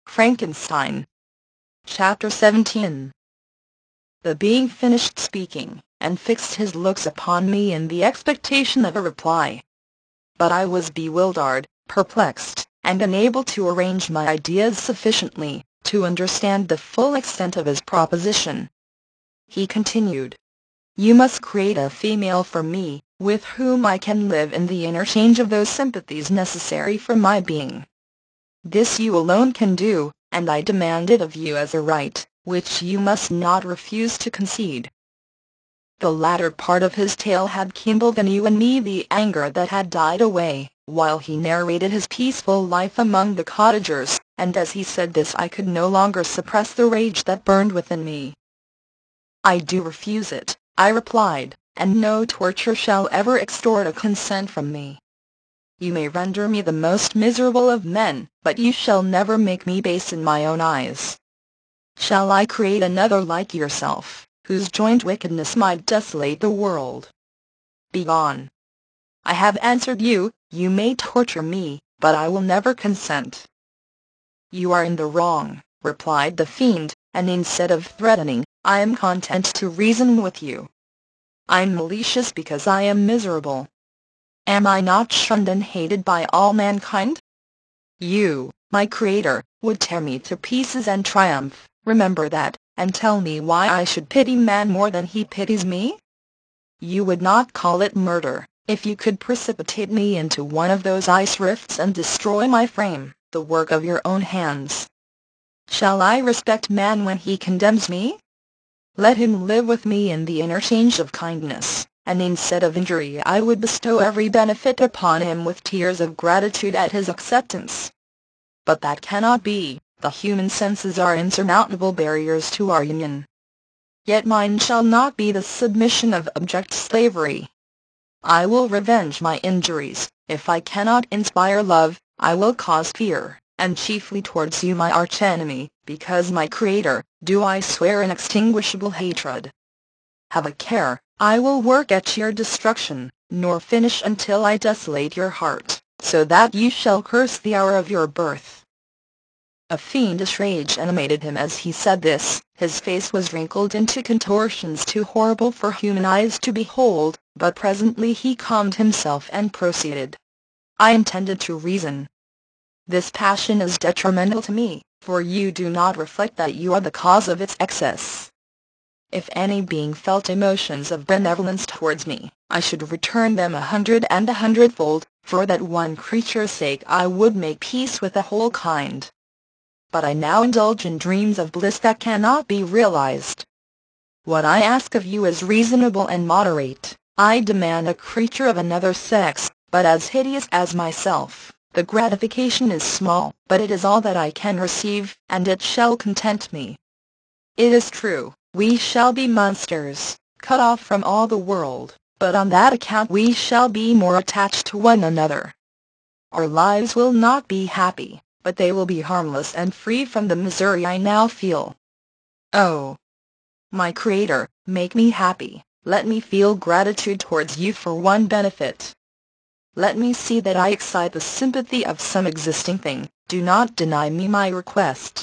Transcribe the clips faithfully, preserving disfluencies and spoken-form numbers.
Frankenstein. Chapter seventeen. The being finished speaking, and fixed his looks upon me in the expectation of a reply. But I was bewildered, perplexed, and unable to arrange my ideas sufficiently to understand the full extent of his proposition. He continued, "You must create a female for me, with whom I can live in the interchange of those sympathies necessary for my being. This you alone can do, and I demand it of you as a right, which you must not refuse to concede." The latter part of his tale had kindled anew in me the anger that had died away while he narrated his peaceful life among the cottagers, and as he said this I could no longer suppress the rage that burned within me. "I do refuse it," I replied, "and no torture shall ever extort a consent from me. You may render me the most miserable of men, but you shall never make me base in my own eyes. Shall I create another like yourself, whose joint wickedness might desolate the world? Begone! I have answered you. You may torture me, but I will never consent." "You are in the wrong," replied the fiend, "and instead of threatening, I am content to reason with you. I am malicious because I am miserable. Am I not shunned and hated by all mankind? You, my Creator, would tear me to pieces and triumph. Remember that, and tell me why I should pity man more than he pities me? You would not call it murder, if you could precipitate me into one of those ice rifts and destroy my frame, the work of your own hands. Shall I respect man when he condemns me? Let him live with me in the interchange of kindness, and instead of injury I would bestow every benefit upon him with tears of gratitude at his acceptance. But that cannot be. The human senses are insurmountable barriers to our union. Yet mine shall not be the submission of abject slavery. I will revenge my injuries. If I cannot inspire love, I will cause fear, and chiefly towards you, my archenemy, because my Creator, do I swear inextinguishable hatred. Have a care, I will work at your destruction, nor finish until I desolate your heart, so that you shall curse the hour of your birth." A fiendish rage animated him as he said this. His face was wrinkled into contortions too horrible for human eyes to behold, but presently he calmed himself and proceeded. "I intended to reason. This passion is detrimental to me, for you do not reflect that you are the cause of its excess. If any being felt emotions of benevolence towards me, I should return them a hundred and a hundredfold. For that one creature's sake I would make peace with the whole kind. But I now indulge in dreams of bliss that cannot be realized. What I ask of you is reasonable and moderate. I demand a creature of another sex, but as hideous as myself. The gratification is small, but it is all that I can receive, and it shall content me. It is true, we shall be monsters, cut off from all the world, but on that account we shall be more attached to one another. Our lives will not be happy, but they will be harmless and free from the misery I now feel. Oh, my Creator, make me happy. Let me feel gratitude towards you for one benefit. Let me see that I excite the sympathy of some existing thing. Do not deny me my request."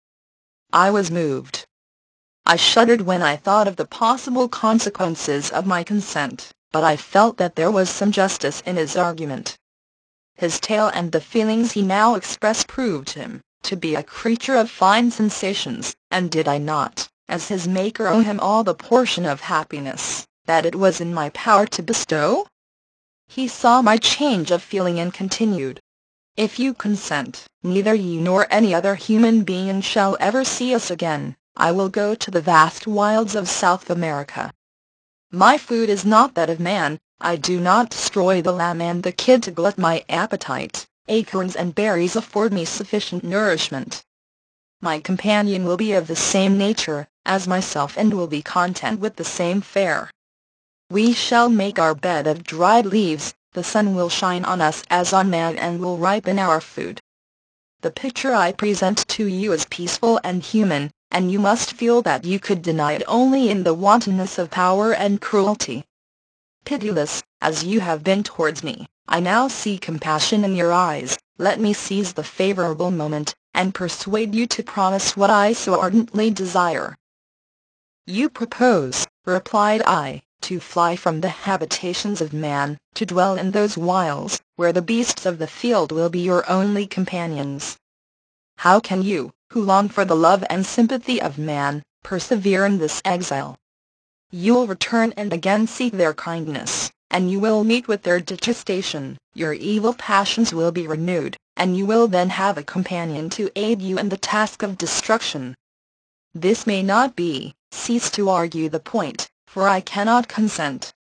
I was moved. I shuddered when I thought of the possible consequences of my consent, but I felt that there was some justice in his argument. His tale and the feelings he now expressed proved him to be a creature of fine sensations, and did I not, as his Maker, owe him all the portion of happiness that it was in my power to bestow? He saw my change of feeling and continued, "If you consent, neither you nor any other human being shall ever see us again. I will go to the vast wilds of South America. My food is not that of man. I do not destroy the lamb and the kid to glut my appetite. Acorns and berries afford me sufficient nourishment. My companion will be of the same nature as myself and will be content with the same fare. We shall make our bed of dried leaves. The sun will shine on us as on man and will ripen our food. The picture I present to you is peaceful and human, and you must feel that you could deny it only in the wantonness of power and cruelty. Pitiless, as you have been towards me, I now see compassion in your eyes. Let me seize the favorable moment, and persuade you to promise what I so ardently desire." "You propose," replied I, "to fly from the habitations of man, to dwell in those wilds, where the beasts of the field will be your only companions. How can you, who long for the love and sympathy of man, persevere in this exile? You will return and again seek their kindness, and you will meet with their detestation, your evil passions will be renewed, and you will then have a companion to aid you in the task of destruction. This may not be. Cease to argue the point, for I cannot consent.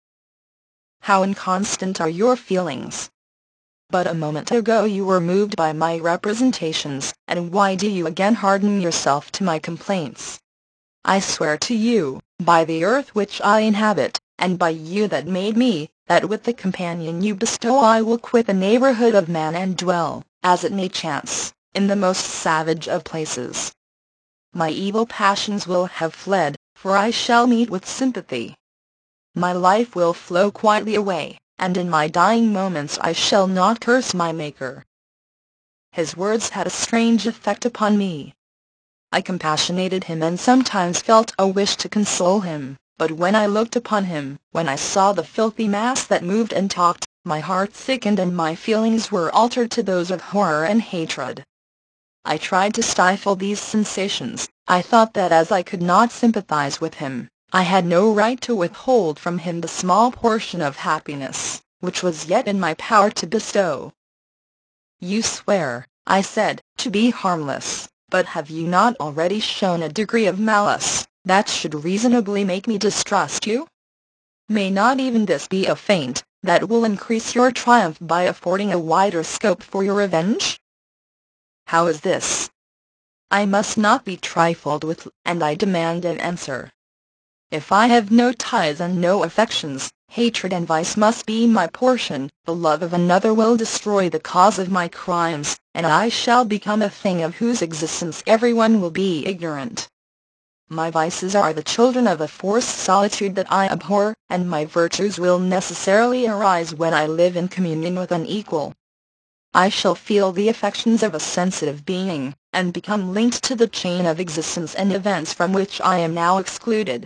How inconstant are your feelings! But a moment ago you were moved by my representations, and why do you again harden yourself to my complaints? I swear to you, by the earth which I inhabit, and by you that made me, that with the companion you bestow I will quit the neighborhood of man and dwell, as it may chance, in the most savage of places. My evil passions will have fled, for I shall meet with sympathy. My life will flow quietly away, and in my dying moments I shall not curse my Maker." His words had a strange effect upon me. I compassionated him and sometimes felt a wish to console him, but when I looked upon him, when I saw the filthy mass that moved and talked, my heart thickened and my feelings were altered to those of horror and hatred. I tried to stifle these sensations. I thought that as I could not sympathize with him, I had no right to withhold from him the small portion of happiness, which was yet in my power to bestow. "You swear," I said, "to be harmless, but have you not already shown a degree of malice, that should reasonably make me distrust you? May not even this be a feint, that will increase your triumph by affording a wider scope for your revenge?" "How is this?" I must not be trifled with, and I demand an answer. If I have no ties and no affections, hatred and vice must be my portion. The love of another will destroy the cause of my crimes, and I shall become a thing of whose existence everyone will be ignorant. My vices are the children of a forced solitude that I abhor, and my virtues will necessarily arise when I live in communion with an equal. I shall feel the affections of a sensitive being, and become linked to the chain of existence and events from which I am now excluded.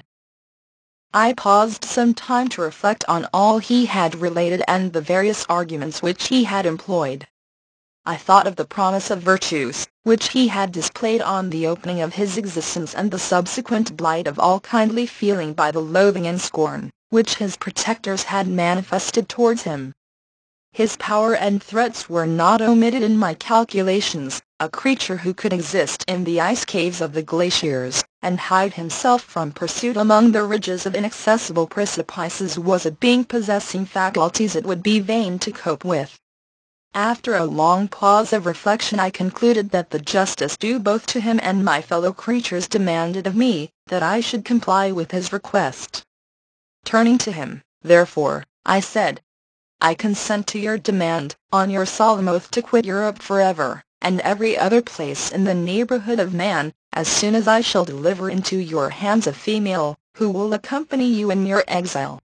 I paused some time to reflect on all he had related and the various arguments which he had employed. I thought of the promise of virtues, which he had displayed on the opening of his existence, and the subsequent blight of all kindly feeling by the loathing and scorn, which his protectors had manifested towards him. His power and threats were not omitted in my calculations. A creature who could exist in the ice caves of the glaciers, and hide himself from pursuit among the ridges of inaccessible precipices, was a being possessing faculties it would be vain to cope with. After a long pause of reflection I concluded that the justice due both to him and my fellow creatures demanded of me, that I should comply with his request. Turning to him, therefore, I said, "I consent to your demand, on your solemn oath to quit Europe forever, and every other place in the neighborhood of man, as soon as I shall deliver into your hands a female, who will accompany you in your exile."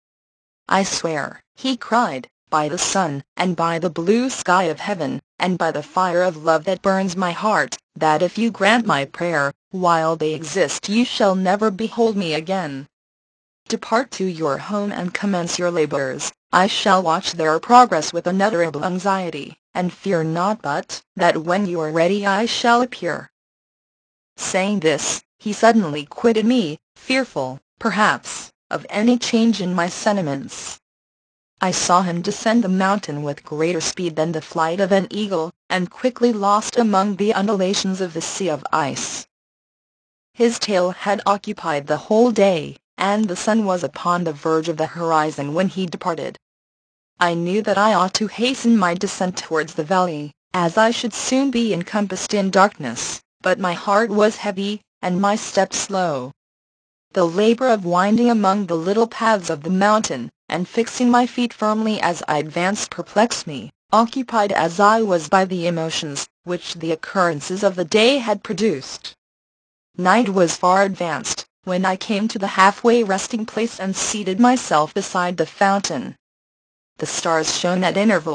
"I swear," he cried, "by the sun, and by the blue sky of heaven, and by the fire of love that burns my heart, that if you grant my prayer, while they exist you shall never behold me again. Depart to your home and commence your labors. I shall watch their progress with unutterable anxiety, and fear not but that when you are ready I shall appear." Saying this, he suddenly quitted me, fearful, perhaps, of any change in my sentiments. I saw him descend the mountain with greater speed than the flight of an eagle, and quickly lost among the undulations of the sea of ice. His tale had occupied the whole day, and the sun was upon the verge of the horizon when he departed. I knew that I ought to hasten my descent towards the valley, as I should soon be encompassed in darkness, but my heart was heavy, and my step slow. The labor of winding among the little paths of the mountain, and fixing my feet firmly as I advanced perplexed me, occupied as I was by the emotions which the occurrences of the day had produced. Night was far advanced, when I came to the halfway resting place and seated myself beside the fountain. The stars shone at intervals,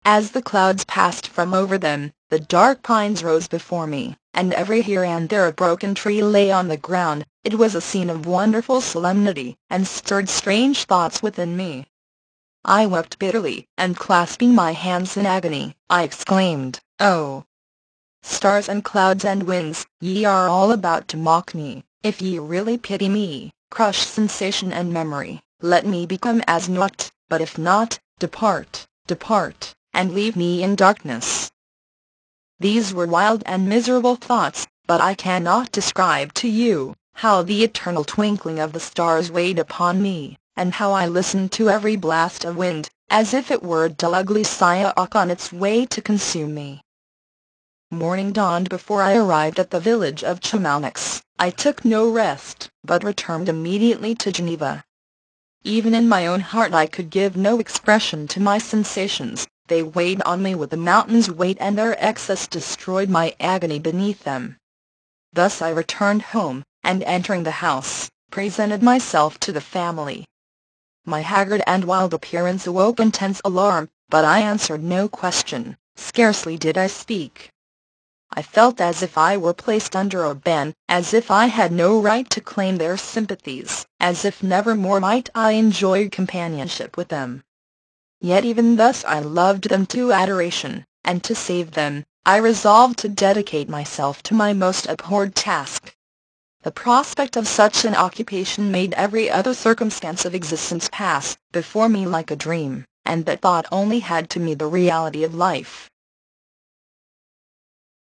As the clouds passed from over them, the dark pines rose before me, and every here and there a broken tree lay on the ground. It was a scene of wonderful solemnity, and stirred strange thoughts within me. I wept bitterly, and clasping my hands in agony, I exclaimed, "Oh, stars and clouds and winds, ye are all about to mock me. If ye really pity me, crush sensation and memory, let me become as naught, but if not, depart, depart, and leave me in darkness." These were wild and miserable thoughts, but I cannot describe to you how the eternal twinkling of the stars weighed upon me, and how I listened to every blast of wind, as if it were a dull ugly Siaoc on its way to consume me. Morning dawned before I arrived at the village of Chamonix. I took no rest, but returned immediately to Geneva. Even in my own heart I could give no expression to my sensations. They weighed on me with a mountain's weight, and their excess destroyed my agony beneath them. Thus I returned home, and entering the house, presented myself to the family. My haggard and wild appearance awoke intense alarm, but I answered no question. Scarcely did I speak. I felt as if I were placed under a ban, as if I had no right to claim their sympathies, as if never more might I enjoy companionship with them. Yet even thus I loved them to adoration, and to save them, I resolved to dedicate myself to my most abhorred task. The prospect of such an occupation made every other circumstance of existence pass before me like a dream, and that thought only had to me the reality of life.